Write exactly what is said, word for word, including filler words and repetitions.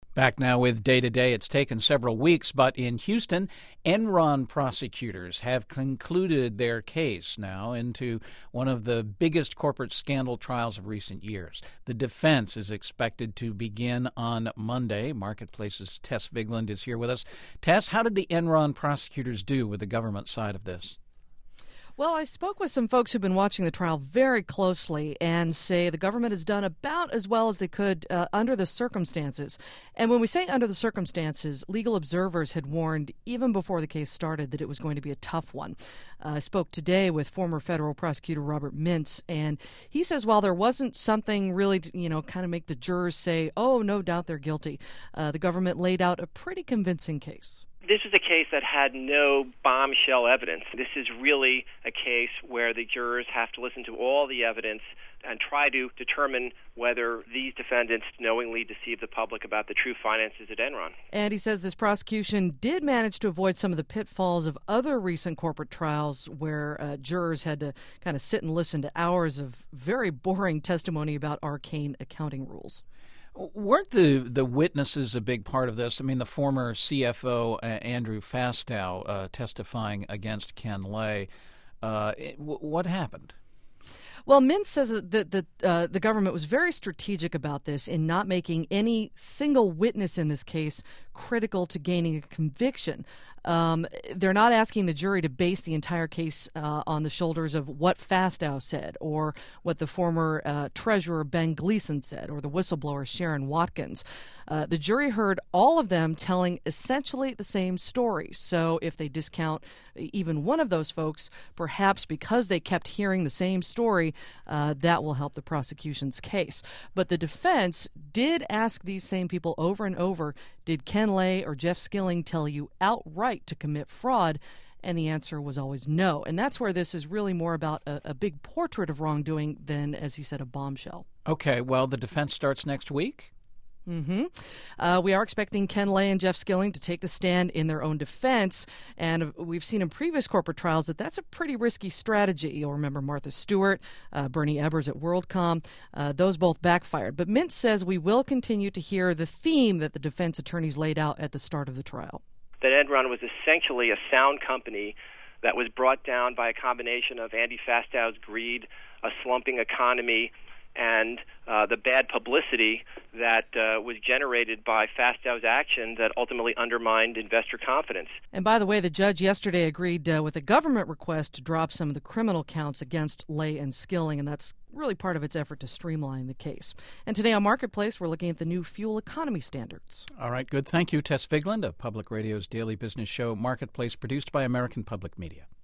Back now with Day to Day. It's taken several weeks, but in Houston, Enron prosecutors have concluded their case now into one of the biggest corporate scandal trials of recent years. The defense is expected to begin on Monday. Marketplace's Tess Vigland is here with us. Tess, how did the Enron prosecutors do with the government side of this? Well, I spoke with some folks who've been watching the trial very closely and say the government has done about as well as they could uh, under the circumstances. And when we say under the circumstances, legal observers had warned even before the case started that it was going to be a tough one. Uh, I spoke today with former federal prosecutor Robert Mintz, and he says while there wasn't something really to, you know, kind of make the jurors say, oh, no doubt they're guilty, uh, the government laid out a pretty convincing case. This is a case that had no bombshell evidence. This is really a case where the jurors have to listen to all the evidence and try to determine whether these defendants knowingly deceived the public about the true finances at Enron. And he says this prosecution did manage to avoid some of the pitfalls of other recent corporate trials where uh, jurors had to kind of sit and listen to hours of very boring testimony about arcane accounting rules. Weren't the, the witnesses a big part of this? I mean, the former C F O, uh, Andrew Fastow, uh, testifying against Ken Lay. Uh, it, w- what happened? Well, Mintz says that the, the, uh, the government was very strategic about this in not making any single witness in this case critical to gaining a conviction. Um, they're not asking the jury to base the entire case uh, on the shoulders of what Fastow said or what the former uh, treasurer Ben Gleason said or the whistleblower Sharon Watkins. Uh, the jury heard all of them telling essentially the same story. So if they discount even one of those folks, perhaps because they kept hearing the same story, uh, that will help the prosecution's case. But the defense did ask these same people over and over, did Ken Lay or Jeff Skilling tell you outright to commit fraud? And the answer was always no. And that's where this is really more about a, a big portrait of wrongdoing than, as he said, a bombshell. Okay, well, the defense starts next week? Mm-hmm. Uh, we are expecting Ken Lay and Jeff Skilling to take the stand in their own defense, and we've seen in previous corporate trials that that's a pretty risky strategy. You'll remember Martha Stewart, uh, Bernie Ebbers at WorldCom. Uh, those both backfired. But Mintz says we will continue to hear the theme that the defense attorneys laid out at the start of the trial. That Enron was essentially a sound company that was brought down by a combination of Andy Fastow's greed, a slumping economy, and uh, the bad publicity that uh, was generated by Fastow's action that ultimately undermined investor confidence. And by the way, the judge yesterday agreed uh, with a government request to drop some of the criminal counts against Lay and Skilling, and that's really part of its effort to streamline the case. And today on Marketplace, we're looking at the new fuel economy standards. All right, good. Thank you, Tess Vigland of Public Radio's daily business show, Marketplace, produced by American Public Media.